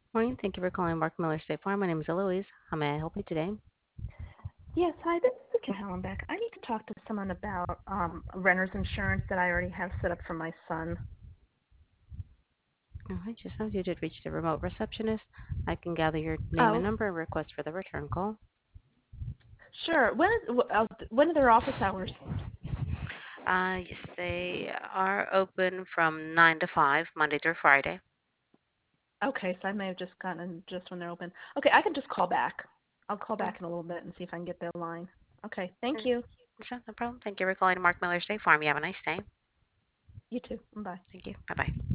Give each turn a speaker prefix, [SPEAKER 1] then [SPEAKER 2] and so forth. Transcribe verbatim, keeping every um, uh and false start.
[SPEAKER 1] Morning. Thank you for calling Mark Miller State Farm. My name is Eloise. How may I help you today?
[SPEAKER 2] Yes, hi, this is Kim Hallenbeck. I need to talk to someone about um, renter's insurance that I already have set up for my son.
[SPEAKER 1] All right, just as you did reach the remote receptionist, I can gather your name and
[SPEAKER 2] Oh,
[SPEAKER 1] number and request for the return call.
[SPEAKER 2] sure. When is uh, when are their office hours?
[SPEAKER 1] Uh, yes, they are open from nine to five, Monday through Friday.
[SPEAKER 2] Okay, so I may have just gotten just when they're open. Okay, I can just call back. I'll call
[SPEAKER 1] Oh,
[SPEAKER 2] back in a little bit and see if I can get their line. Okay, thank
[SPEAKER 1] sure.
[SPEAKER 2] you.
[SPEAKER 1] Sure, no problem. Thank you for calling Mark Miller State Farm. You have a nice day.
[SPEAKER 2] You too. Bye.
[SPEAKER 1] Thank you. Bye bye.